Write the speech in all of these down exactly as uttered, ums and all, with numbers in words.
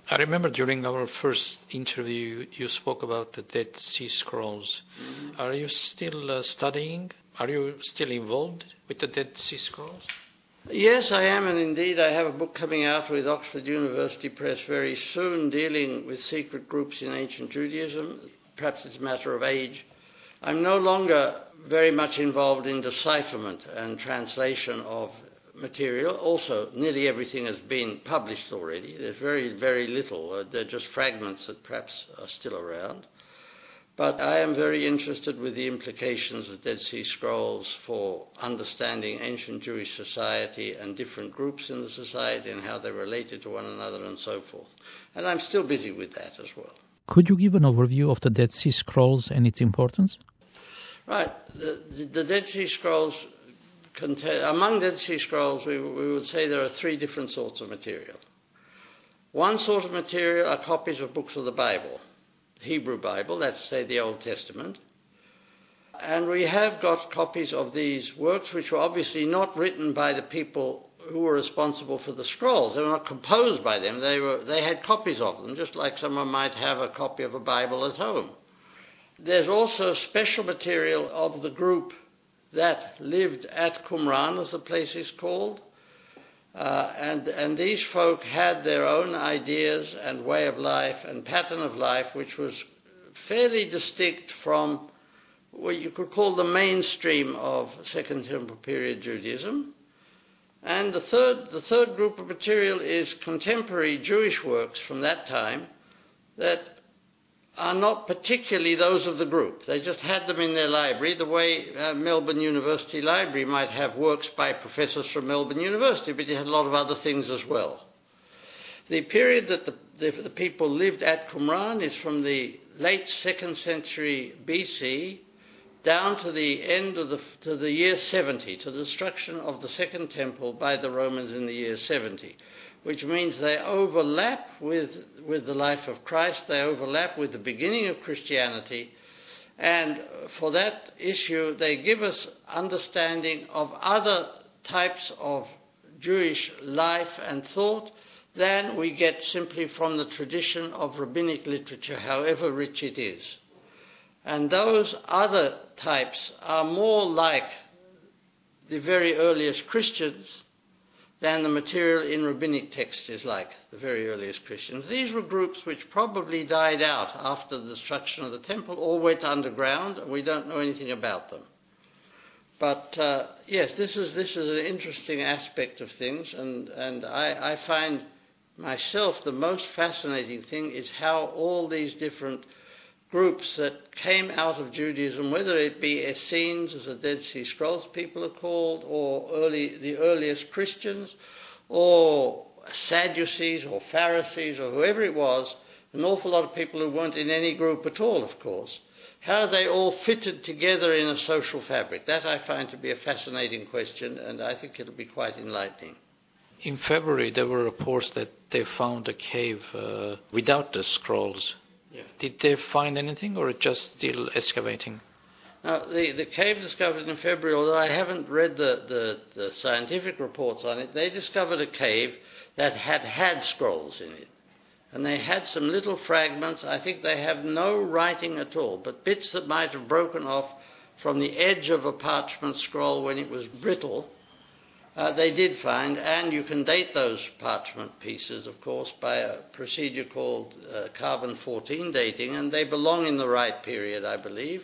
I remember during our first interview you spoke about the Dead Sea Scrolls. Mm-hmm. Are you still uh, studying? Are you still involved with the Dead Sea Scrolls? Yes, I am, and indeed I have a book coming out with Oxford University Press very soon dealing with secret groups in ancient Judaism. Perhaps it's a matter of age. I'm no longer very much involved in decipherment and translation of material. Also, nearly everything has been published already. There's very, very little. Uh, they're just fragments that perhaps are still around. But I am very interested with the implications of Dead Sea Scrolls for understanding ancient Jewish society and different groups in the society and how they're related to one another and so forth. And I'm still busy with that as well. Could you give an overview of the Dead Sea Scrolls and its importance? Right. The, the, the Dead Sea Scrolls contain, among Dead Sea Scrolls, we, we would say there are three different sorts of material. One sort of material are copies of books of the Bible, Hebrew Bible, that's say the Old Testament. And we have got copies of these works which were obviously not written by the people who were responsible for the scrolls. They were not composed by them. They were they had copies of them, just like someone might have a copy of a Bible at home. There's also special material of the group that lived at Qumran, as the place is called. Uh, and, and these folk had their own ideas and way of life and pattern of life, which was fairly distinct from what you could call the mainstream of Second Temple period Judaism. And the third, the third group of material is contemporary Jewish works from that time that are not particularly those of the group. They just had them in their library, the way uh, Melbourne University Library might have works by professors from Melbourne University, but it had a lot of other things as well. The period that the, the, the people lived at Qumran is from the late second century B C down to the end of the, to the year seventy, to the destruction of the Second Temple by the Romans in the year seventy. Which means they overlap with, with the life of Christ, they overlap with the beginning of Christianity, and for that issue they give us understanding of other types of Jewish life and thought than we get simply from the tradition of rabbinic literature, however rich it is. And those other types are more like the very earliest Christians than the material in rabbinic texts is like the very earliest Christians. These were groups which probably died out after the destruction of the temple or went underground, and we don't know anything about them. But uh, yes, this is this is an interesting aspect of things, and, and I, I find myself the most fascinating thing is how all these different groups that came out of Judaism, whether it be Essenes, as the Dead Sea Scrolls people are called, or early the earliest Christians, or Sadducees or Pharisees or whoever it was, an awful lot of people who weren't in any group at all, of course, how they all fitted together in a social fabric. That I find to be a fascinating question, and I think it'll be quite enlightening. In February, there were reports that they found a cave uh, without the scrolls. Yeah. Did they find anything, or it just still excavating? Now, the, the cave discovered in February, although I haven't read the, the, the scientific reports on it, they discovered a cave that had had scrolls in it. And they had some little fragments. I think they have no writing at all, but bits that might have broken off from the edge of a parchment scroll when it was brittle. Uh, they did find, and you can date those parchment pieces, of course, by a procedure called uh, carbon fourteen dating, and they belong in the right period, I believe.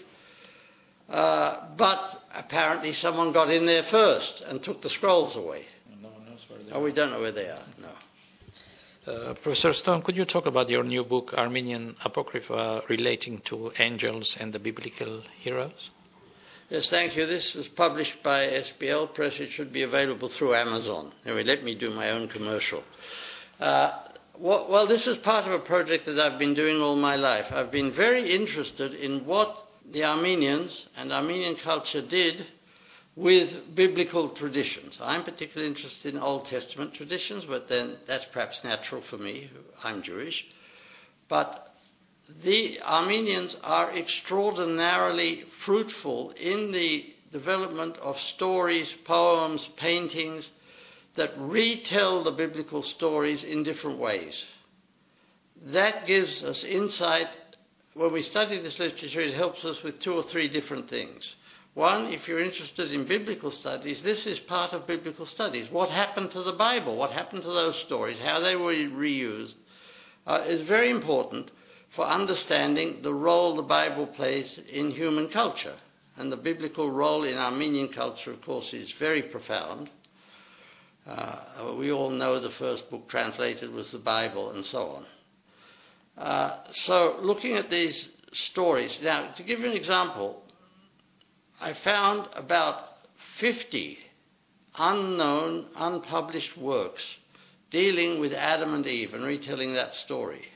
Uh, but apparently someone got in there first and took the scrolls away. No one knows where they oh, are. we don't know where they are, no. Uh, Professor Stone, could you talk about your new book, Armenian Apocrypha, relating to angels and the biblical heroes? Yes, thank you. This was published by S B L Press. It should be available through Amazon. Anyway, let me do my own commercial. Uh, well, well, this is part of a project that I've been doing all my life. I've been very interested in what the Armenians and Armenian culture did with biblical traditions. I'm particularly interested in Old Testament traditions, but then that's perhaps natural for me. I'm Jewish. But the Armenians are extraordinarily fruitful in the development of stories, poems, paintings that retell the biblical stories in different ways. that gives us insight. When we study this literature, it helps us with two or three different things. One, if you're interested in biblical studies, this is part of biblical studies. What happened to the Bible? What happened to those stories? How they were reused uh, is very important for understanding the role the Bible plays in human culture. And the biblical role in Armenian culture, of course, is very profound. Uh, we all know the first book translated was the Bible and so on. Uh, so looking at these stories, now to give you an example, I found about fifty unknown, unpublished works dealing with Adam and Eve and retelling that story.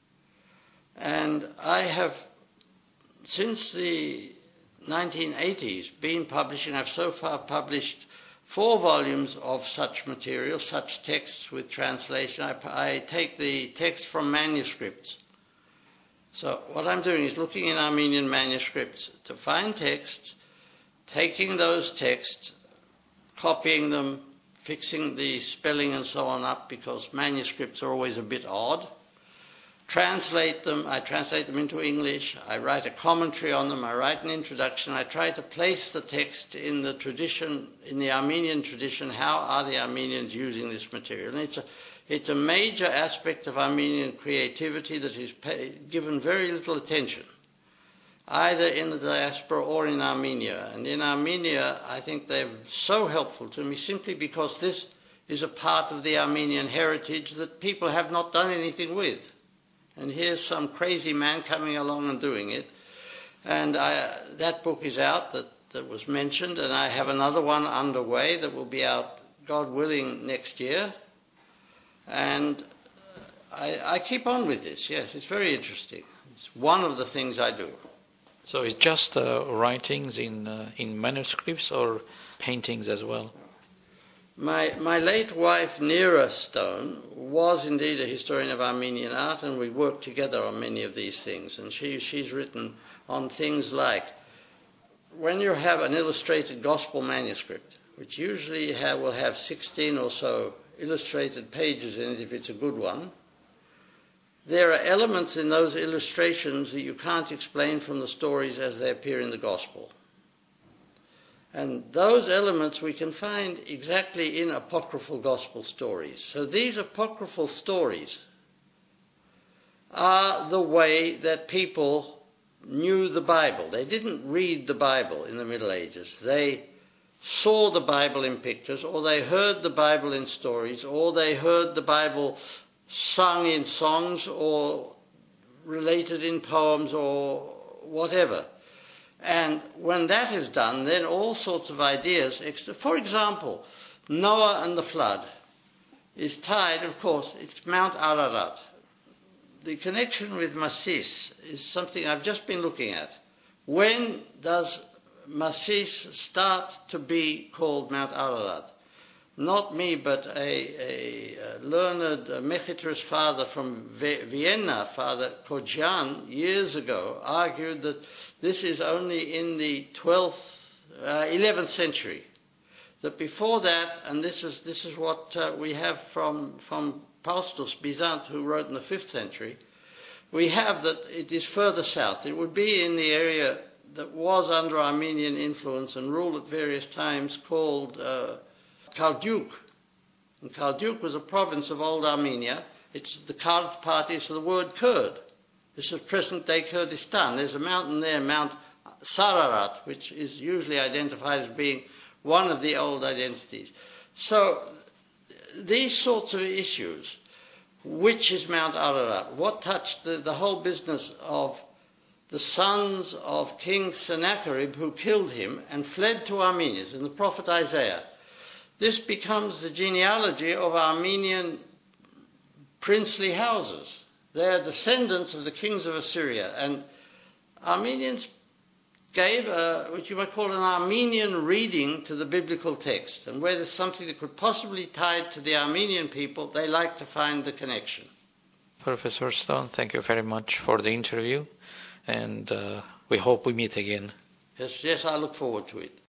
And I have, since the nineteen eighties, been publishing, I've so far published four volumes of such material, such texts with translation. I, I take the text from manuscripts. So what I'm doing is looking in Armenian manuscripts to find texts, taking those texts, copying them, fixing the spelling and so on up, because manuscripts are always a bit odd. Translate them, I translate them into English, I write a commentary on them, I write an introduction, I try to place the text in the tradition, in the Armenian tradition, how are the Armenians using this material. And it's a, it's a major aspect of Armenian creativity that is pay, given very little attention, either in the diaspora or in Armenia. And in Armenia, I think they're so helpful to me simply because this is a part of the Armenian heritage that people have not done anything with. And here's some crazy man coming along and doing it. And I, that book is out that, that was mentioned, and I have another one underway that will be out, God willing, next year. And I, I keep on with this, yes, it's very interesting. It's one of the things I do. So it's just uh, writings in, uh, in manuscripts or paintings as well? My, my late wife, Nira Stone, was indeed a historian of Armenian art, and we worked together on many of these things. And she, she's written on things like, when you have an illustrated gospel manuscript, which usually have, will have sixteen or so illustrated pages in it if it's a good one, there are elements in those illustrations that you can't explain from the stories as they appear in the gospel. And those elements we can find exactly in apocryphal gospel stories. So these apocryphal stories are the way that people knew the Bible. They didn't read the Bible in the Middle Ages. They saw the Bible in pictures, or they heard the Bible in stories, or they heard the Bible sung in songs or related in poems or whatever. And when that is done, then all sorts of ideas, for example, Noah and the flood is tied, of course, it's Mount Ararat. The connection with Masis is something I've just been looking at. When does Masis start to be called Mount Ararat? Not me, but a, a, a learned uh, Mechitrus father from Vienna, Father Kojan, years ago, argued that this is only in the twelfth, uh, eleventh century. That before that, and this is this is what uh, we have from from Paustus Bizant, who wrote in the fifth century, we have that it is further south. It would be in the area that was under Armenian influence and rule at various times, called Uh, Karduk. And Karduk was a province of old Armenia. It's the Kurd party, so the word Kurd. This is present-day Kurdistan. There's a mountain there, Mount Sararat, which is usually identified as being one of the old identities. So these sorts of issues, which is Mount Ararat, what touched the, the whole business of the sons of King Sennacherib, who killed him and fled to Armenia, in the prophet Isaiah. This becomes the genealogy of Armenian princely houses. They are descendants of the kings of Assyria. And Armenians gave a, what you might call an Armenian reading to the biblical text. And where there's something that could possibly tie it to the Armenian people, they like to find the connection. Professor Stone, thank you very much for the interview. And uh, we hope we meet again. Yes, yes, I look forward to it.